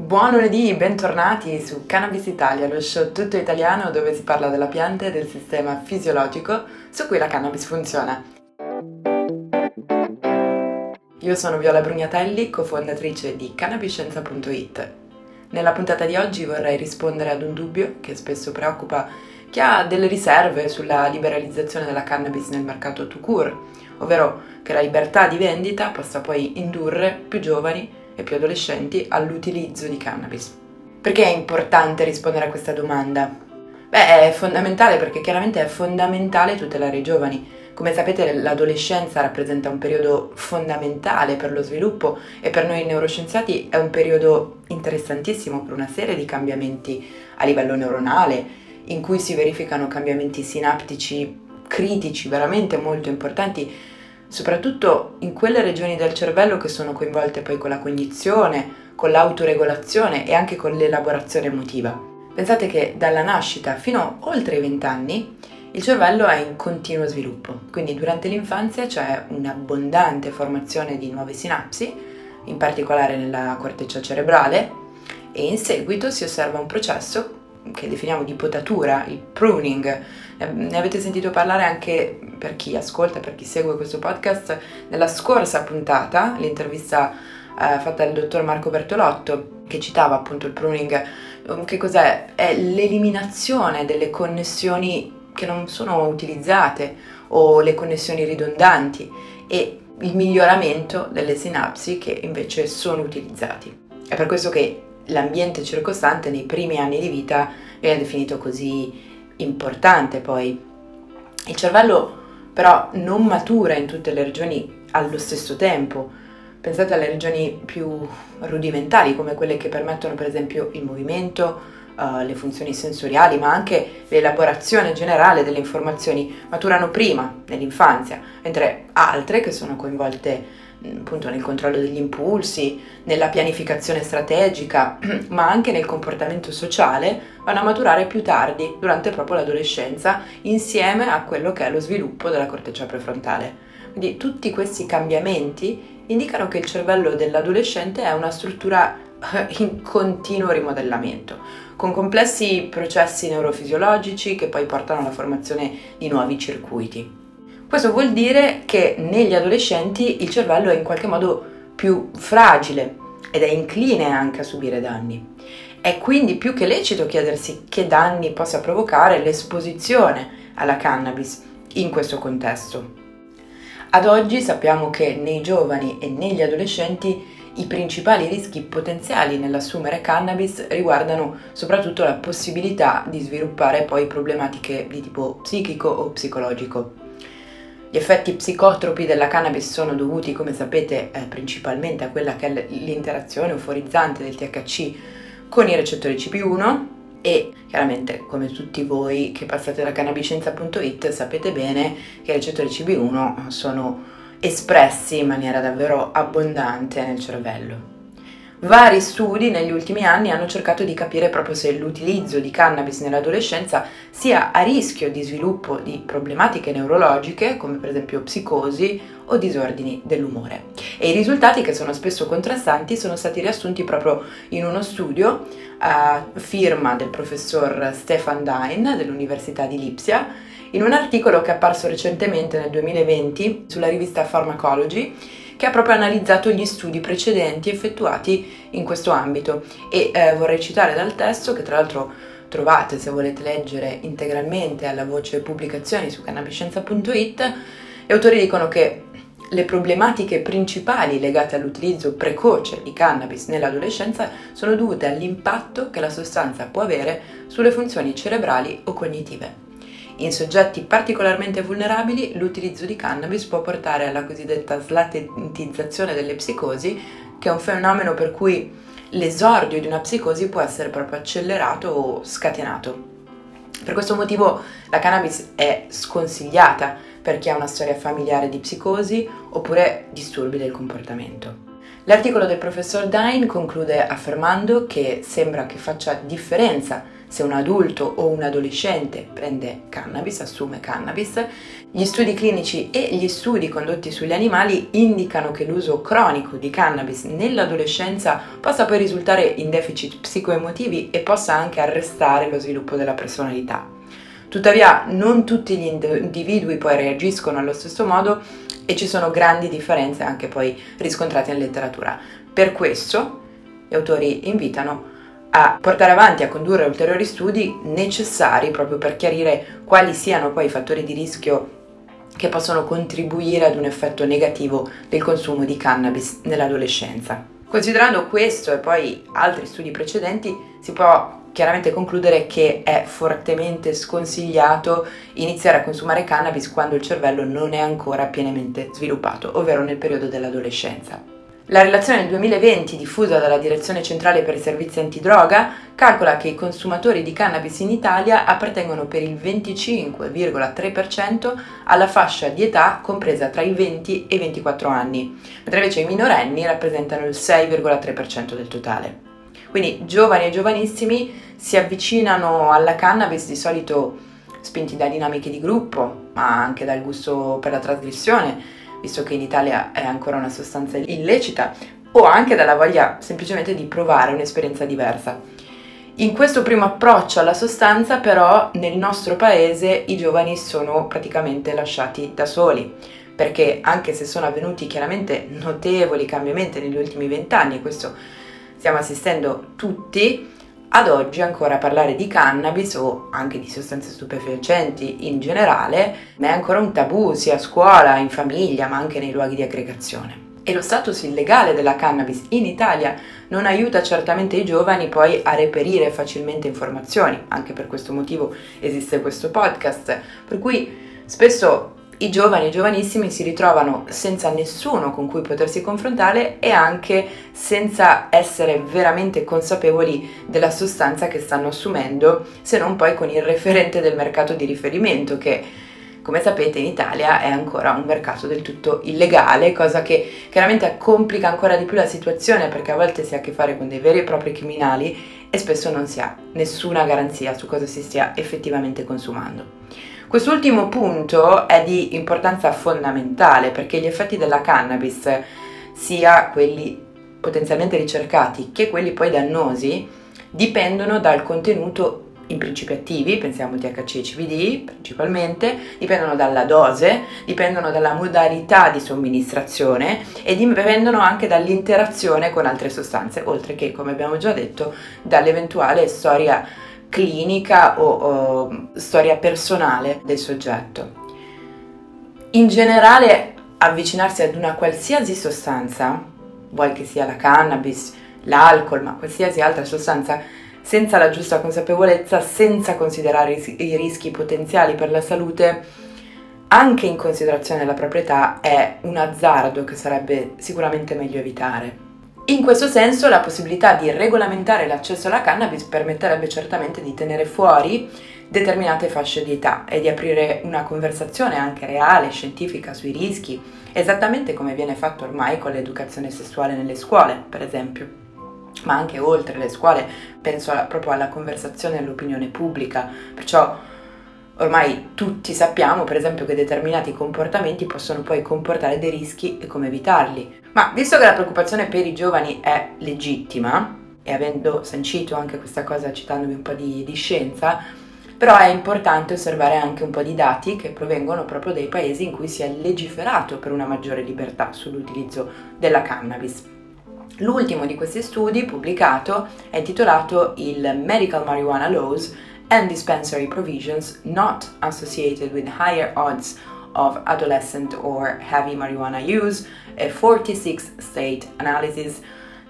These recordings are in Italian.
Buon lunedì, bentornati su Cannabis Italia, lo show tutto italiano dove si parla della pianta e del sistema fisiologico su cui la cannabis funziona. Io sono Viola Brugnatelli, cofondatrice di cannabiscienza.it. Nella puntata di oggi vorrei rispondere ad un dubbio che spesso preoccupa chi ha delle riserve sulla liberalizzazione della cannabis nel mercato tout court, ovvero che la libertà di vendita possa poi indurre più giovani e più adolescenti all'utilizzo di cannabis. Perché è importante rispondere a questa domanda? È fondamentale perché chiaramente è fondamentale tutelare i giovani. Come sapete, l'adolescenza rappresenta un periodo fondamentale per lo sviluppo e per noi neuroscienziati è un periodo interessantissimo per una serie di cambiamenti a livello neuronale, in cui si verificano cambiamenti sinaptici critici, veramente molto importanti, soprattutto in quelle regioni del cervello che sono coinvolte poi con la cognizione, con l'autoregolazione e anche con l'elaborazione emotiva. Pensate che dalla nascita fino oltre i 20 anni il cervello è in continuo sviluppo, quindi durante l'infanzia c'è un'abbondante formazione di nuove sinapsi, in particolare nella corteccia cerebrale, e in seguito si osserva un processo che definiamo di potatura, il pruning. Ne avete sentito parlare anche per chi ascolta, per chi segue questo podcast, nella scorsa puntata, l'intervista fatta dal dottor Marco Bertolotto, che citava appunto il pruning. Che cos'è? È l'eliminazione delle connessioni che non sono utilizzate o le connessioni ridondanti e il miglioramento delle sinapsi che invece sono utilizzati. È per questo che l'ambiente circostante nei primi anni di vita viene definito così importante. Poi il cervello però non matura in tutte le regioni allo stesso tempo. Pensate alle regioni più rudimentali, come quelle che permettono per esempio il movimento, le funzioni sensoriali, ma anche l'elaborazione generale delle informazioni maturano prima, nell'infanzia, mentre altre che sono coinvolte appunto nel controllo degli impulsi, nella pianificazione strategica, ma anche nel comportamento sociale, vanno a maturare più tardi, durante proprio l'adolescenza, insieme a quello che è lo sviluppo della corteccia prefrontale. Quindi tutti questi cambiamenti indicano che il cervello dell'adolescente è una struttura in continuo rimodellamento, con complessi processi neurofisiologici che poi portano alla formazione di nuovi circuiti. Questo vuol dire che negli adolescenti il cervello è in qualche modo più fragile ed è incline anche a subire danni. È quindi più che lecito chiedersi che danni possa provocare l'esposizione alla cannabis in questo contesto. Ad oggi sappiamo che nei giovani e negli adolescenti i principali rischi potenziali nell'assumere cannabis riguardano soprattutto la possibilità di sviluppare poi problematiche di tipo psichico o psicologico. Gli effetti psicotropi della cannabis sono dovuti, come sapete, principalmente a quella che è l'interazione euforizzante del THC con i recettori CB1 e chiaramente, come tutti voi che passate da cannabiscienza.it, sapete bene che i recettori CB1 sono espressi in maniera davvero abbondante nel cervello. Vari studi negli ultimi anni hanno cercato di capire proprio se l'utilizzo di cannabis nell'adolescenza sia a rischio di sviluppo di problematiche neurologiche, come per esempio psicosi o disordini dell'umore. E i risultati, che sono spesso contrastanti, sono stati riassunti proprio in uno studio a firma del professor Stefan Dine dell'Università di Lipsia, in un articolo che è apparso recentemente nel 2020 sulla rivista Pharmacology, che ha proprio analizzato gli studi precedenti effettuati in questo ambito. E vorrei citare dal testo, che tra l'altro trovate se volete leggere integralmente alla voce pubblicazioni su cannabiscienza.it. Gli autori dicono che le problematiche principali legate all'utilizzo precoce di cannabis nell'adolescenza sono dovute all'impatto che la sostanza può avere sulle funzioni cerebrali o cognitive. In soggetti particolarmente vulnerabili, l'utilizzo di cannabis può portare alla cosiddetta slatentizzazione delle psicosi, che è un fenomeno per cui l'esordio di una psicosi può essere proprio accelerato o scatenato. Per questo motivo la cannabis è sconsigliata per chi ha una storia familiare di psicosi oppure disturbi del comportamento. L'articolo del professor Dine conclude affermando che sembra che faccia differenza se un adulto o un adolescente prende cannabis, assume cannabis. Gli studi clinici e gli studi condotti sugli animali indicano che l'uso cronico di cannabis nell'adolescenza possa poi risultare in deficit psicoemotivi e possa anche arrestare lo sviluppo della personalità. Tuttavia, non tutti gli individui poi reagiscono allo stesso modo e ci sono grandi differenze anche poi riscontrate in letteratura. Per questo gli autori invitano a portare avanti, a condurre ulteriori studi necessari proprio per chiarire quali siano poi i fattori di rischio che possono contribuire ad un effetto negativo del consumo di cannabis nell'adolescenza. Considerando questo e poi altri studi precedenti, si può chiaramente concludere che è fortemente sconsigliato iniziare a consumare cannabis quando il cervello non è ancora pienamente sviluppato, ovvero nel periodo dell'adolescenza. La relazione del 2020 diffusa dalla Direzione Centrale per i Servizi Antidroga calcola che i consumatori di cannabis in Italia appartengono per il 25,3% alla fascia di età compresa tra i 20 e i 24 anni, mentre invece i minorenni rappresentano il 6,3% del totale. Quindi giovani e giovanissimi si avvicinano alla cannabis di solito spinti da dinamiche di gruppo, ma anche dal gusto per la trasgressione, visto che in Italia è ancora una sostanza illecita, o anche dalla voglia semplicemente di provare un'esperienza diversa. In questo primo approccio alla sostanza, però, nel nostro paese i giovani sono praticamente lasciati da soli, perché anche se sono avvenuti chiaramente notevoli cambiamenti negli ultimi 20 anni, e questo stiamo assistendo tutti, ad oggi ancora parlare di cannabis o anche di sostanze stupefacenti in generale è ancora un tabù sia a scuola, in famiglia, ma anche nei luoghi di aggregazione. E lo status illegale della cannabis in Italia non aiuta certamente i giovani poi a reperire facilmente informazioni, anche per questo motivo esiste questo podcast, per cui spesso i giovani e giovanissimi si ritrovano senza nessuno con cui potersi confrontare e anche senza essere veramente consapevoli della sostanza che stanno assumendo, se non poi con il referente del mercato di riferimento che, come sapete, in Italia è ancora un mercato del tutto illegale, cosa che chiaramente complica ancora di più la situazione perché a volte si ha a che fare con dei veri e propri criminali e spesso non si ha nessuna garanzia su cosa si stia effettivamente consumando. Quest'ultimo punto è di importanza fondamentale perché gli effetti della cannabis, sia quelli potenzialmente ricercati che quelli poi dannosi, dipendono dal contenuto in principi attivi, pensiamo THC e CBD principalmente, dipendono dalla dose, dipendono dalla modalità di somministrazione e dipendono anche dall'interazione con altre sostanze, oltre che, come abbiamo già detto, dall'eventuale storia clinica o storia personale del soggetto. In generale, avvicinarsi ad una qualsiasi sostanza, vuoi che sia la cannabis, l'alcol, ma qualsiasi altra sostanza, senza la giusta consapevolezza, senza considerare i rischi potenziali per la salute, anche in considerazione della propria età, è un azzardo che sarebbe sicuramente meglio evitare. In questo senso la possibilità di regolamentare l'accesso alla cannabis permetterebbe certamente di tenere fuori determinate fasce di età e di aprire una conversazione anche reale, scientifica sui rischi, esattamente come viene fatto ormai con l'educazione sessuale nelle scuole, per esempio. Ma anche oltre le scuole, penso proprio alla conversazione all'opinione pubblica, perciò ormai tutti sappiamo, per esempio, che determinati comportamenti possono poi comportare dei rischi e come evitarli. Ma visto che la preoccupazione per i giovani è legittima, e avendo sancito anche questa cosa citandovi un po' di scienza, però è importante osservare anche un po' di dati che provengono proprio dai paesi in cui si è legiferato per una maggiore libertà sull'utilizzo della cannabis. L'ultimo di questi studi, pubblicato, è intitolato il Medical Marijuana Laws and Dispensary Provisions Not Associated with Higher Odds of Adolescent or Heavy Marijuana Use, a 46 State Analysis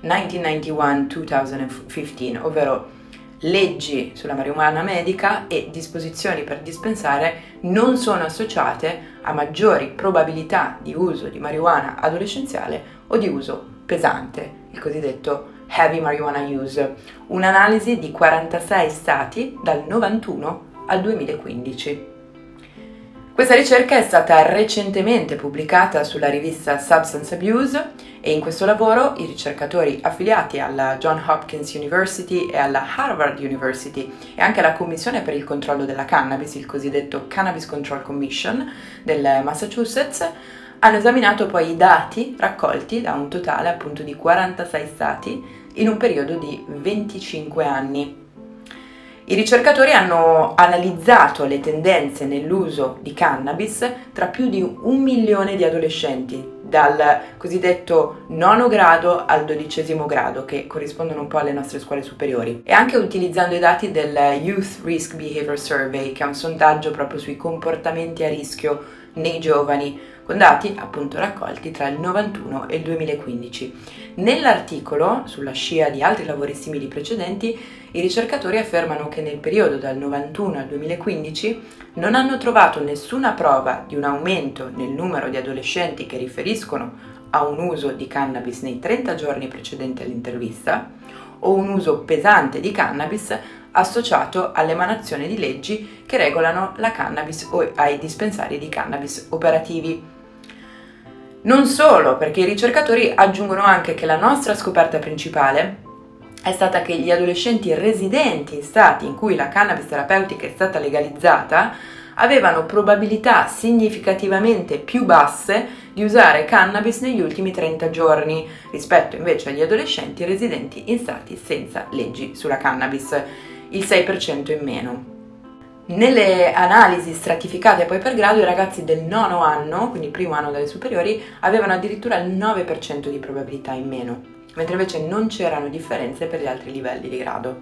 1991-2015, ovvero leggi sulla marijuana medica e disposizioni per dispensare non sono associate a maggiori probabilità di uso di marijuana adolescenziale o di uso pesante, il cosiddetto Heavy Marijuana Use, un'analisi di 46 stati dal 91 al 2015. Questa ricerca è stata recentemente pubblicata sulla rivista Substance Abuse e in questo lavoro i ricercatori affiliati alla Johns Hopkins University e alla Harvard University e anche alla Commissione per il controllo della cannabis, il cosiddetto Cannabis Control Commission del Massachusetts, hanno esaminato poi i dati raccolti da un totale appunto di 46 stati in un periodo di 25 anni. I ricercatori hanno analizzato le tendenze nell'uso di cannabis tra più di 1 milione di adolescenti, dal cosiddetto nono grado al 12° grado, che corrispondono un po' alle nostre scuole superiori, e anche utilizzando i dati del Youth Risk Behavior Survey, che è un sondaggio proprio sui comportamenti a rischio nei giovani, con dati appunto raccolti tra il 91 e il 2015. Nell'articolo, sulla scia di altri lavori simili precedenti, i ricercatori affermano che nel periodo dal 91 al 2015 non hanno trovato nessuna prova di un aumento nel numero di adolescenti che riferiscono a un uso di cannabis nei 30 giorni precedenti all'intervista o un uso pesante di cannabis associato all'emanazione di leggi che regolano la cannabis o ai dispensari di cannabis operativi. Non solo, perché i ricercatori aggiungono anche che la nostra scoperta principale è stata che gli adolescenti residenti in stati in cui la cannabis terapeutica è stata legalizzata avevano probabilità significativamente più basse di usare cannabis negli ultimi 30 giorni rispetto invece agli adolescenti residenti in stati senza leggi sulla cannabis, il 6% in meno. Nelle analisi stratificate poi per grado, i ragazzi del nono anno, quindi il primo anno delle superiori, avevano addirittura il 9% di probabilità in meno, mentre invece non c'erano differenze per gli altri livelli di grado.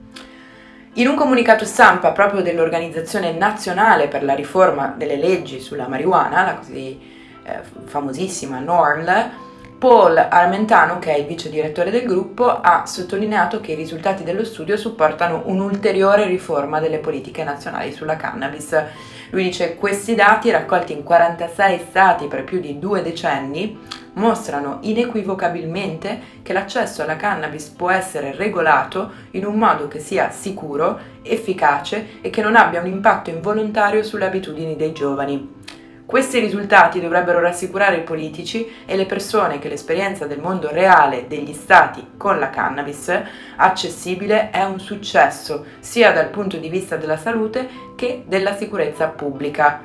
In un comunicato stampa proprio dell'Organizzazione Nazionale per la Riforma delle Leggi sulla Marijuana, la così famosissima NORML, Paul Armentano, che è il vice direttore del gruppo, ha sottolineato che i risultati dello studio supportano un'ulteriore riforma delle politiche nazionali sulla cannabis. Lui dice: questi dati, raccolti in 46 stati per più di 2 decenni, mostrano inequivocabilmente che l'accesso alla cannabis può essere regolato in un modo che sia sicuro, efficace e che non abbia un impatto involontario sulle abitudini dei giovani. Questi risultati dovrebbero rassicurare i politici e le persone che l'esperienza del mondo reale degli stati con la cannabis accessibile è un successo, sia dal punto di vista della salute che della sicurezza pubblica.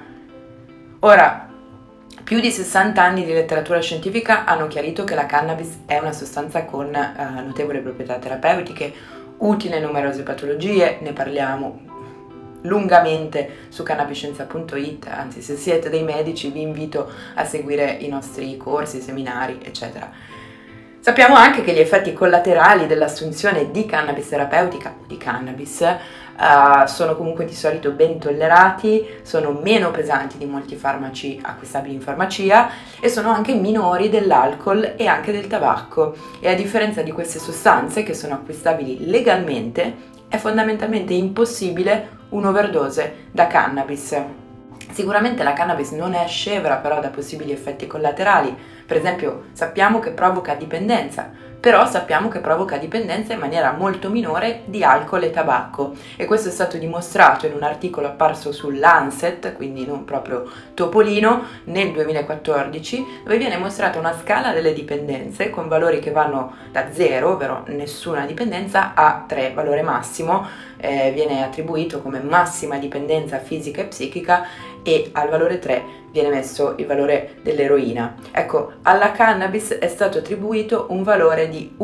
Ora, più di 60 anni di letteratura scientifica hanno chiarito che la cannabis è una sostanza con notevoli proprietà terapeutiche, utile in numerose patologie, ne parliamo lungamente su cannabiscienza.it, anzi se siete dei medici vi invito a seguire i nostri corsi, seminari, eccetera. Sappiamo anche che gli effetti collaterali dell'assunzione di cannabis terapeutica o di cannabis sono comunque di solito ben tollerati, sono meno pesanti di molti farmaci acquistabili in farmacia e sono anche minori dell'alcol e anche del tabacco, e a differenza di queste sostanze che sono acquistabili legalmente è fondamentalmente impossibile un'overdose da cannabis. Sicuramente la cannabis non è scevra però da possibili effetti collaterali. Per esempio, sappiamo che provoca dipendenza, però sappiamo che provoca dipendenza in maniera molto minore di alcol e tabacco, e questo è stato dimostrato in un articolo apparso sul Lancet, quindi non proprio Topolino, nel 2014, dove viene mostrata una scala delle dipendenze con valori che vanno da 0, ovvero nessuna dipendenza, a 3, valore massimo, viene attribuito come massima dipendenza fisica e psichica, e al valore 3 viene messo il valore dell'eroina. Ecco, alla cannabis è stato attribuito un valore di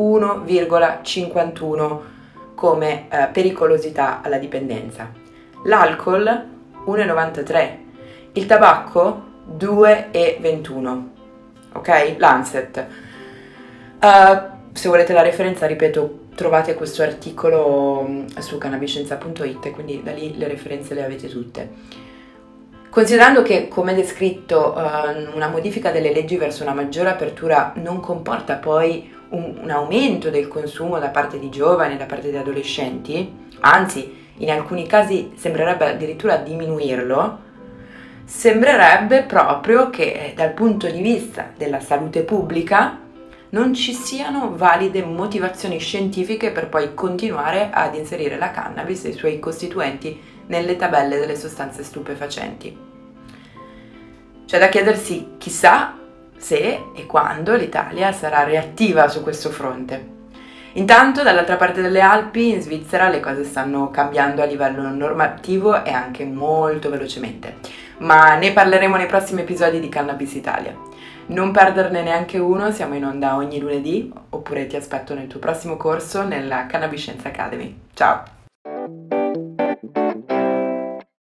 1,51 come pericolosità alla dipendenza. L'alcol 1,93, il tabacco 2,21. Ok? Lancet. Se volete la referenza, ripeto, trovate questo articolo su cannabiscienza.it, quindi da lì le referenze le avete tutte. Considerando che, come descritto, una modifica delle leggi verso una maggiore apertura non comporta poi un aumento del consumo da parte di giovani, da parte di adolescenti, anzi in alcuni casi sembrerebbe addirittura diminuirlo, sembrerebbe proprio che dal punto di vista della salute pubblica non ci siano valide motivazioni scientifiche per poi continuare ad inserire la cannabis e i suoi costituenti nelle tabelle delle sostanze stupefacenti. C'è da chiedersi chissà se e quando l'Italia sarà reattiva su questo fronte. Intanto, dall'altra parte delle Alpi, in Svizzera, le cose stanno cambiando a livello normativo e anche molto velocemente, ma ne parleremo nei prossimi episodi di Cannabis Italia. Non perderne neanche uno, siamo in onda ogni lunedì, oppure ti aspetto nel tuo prossimo corso nella Cannabis Science Academy. Ciao!